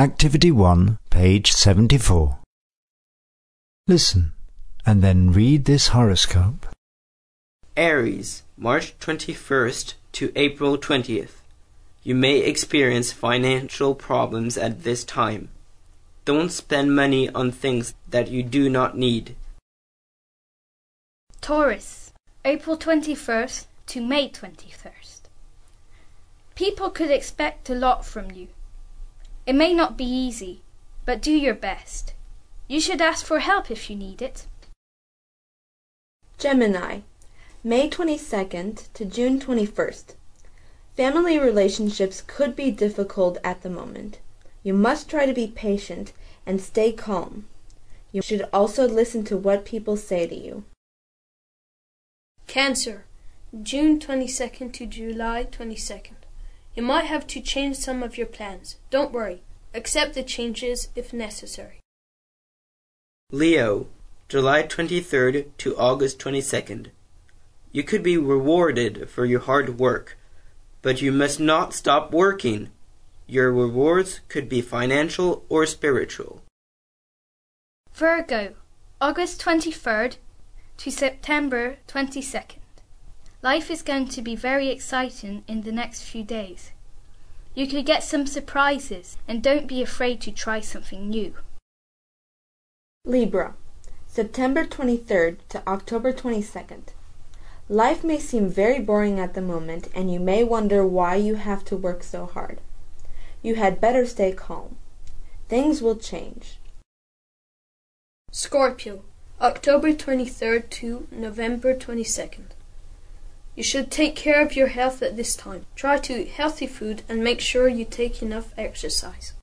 Activity 1, page 74. Listen, and then read this horoscope. Aries, March 21st to April 20th. You may experience financial problems at this time. Don't spend money on things that you do not need. Taurus, April 21st to May 21st. People could expect a lot from you. It may not be easy, but do your best. You should ask for help if you need it. Gemini, May 22nd to June 21st. Family relationships could be difficult at the moment. You must try to be patient and stay calm. You should also listen to what people say to you. Cancer, June 22nd to July 22nd. You might have to change some of your plans. Don't worry. Accept the changes if necessary. Leo, July 23rd to August 22nd. You could be rewarded for your hard work, but you must not stop working. Your rewards could be financial or spiritual. Virgo, August 23rd to September 22nd. Life is going to be very exciting in the next few days. You could get some surprises, and don't be afraid to try something new. Libra, September 23rd to October 22nd. Life may seem very boring at the moment, and you may wonder why you have to work so hard. You had better stay calm. Things will change. Scorpio, October 23rd to November 22nd. You should take care of your health at this time. Try to eat healthy food and make sure you take enough exercise.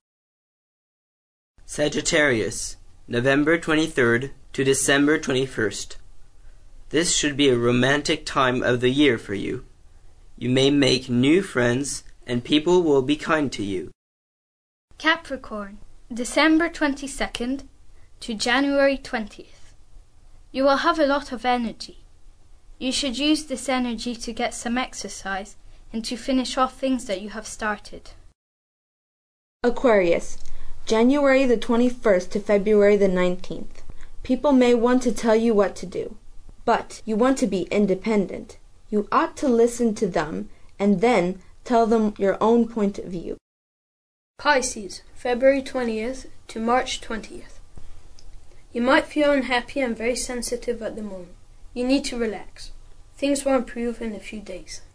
Sagittarius, November 23rd to December 21st. This should be a romantic time of the year for you. You may make new friends and people will be kind to you. Capricorn, December 22nd to January 20th. You will have a lot of energy. You should use this energy to get some exercise and to finish off things that you have started. Aquarius, January the 21st to February the 19th. People may want to tell you what to do, but you want to be independent. You ought to listen to them and then tell them your own point of view. Pisces, February 20th to March 20th. You might feel unhappy and very sensitive at the moment. You need to relax. Things will improve in a few days.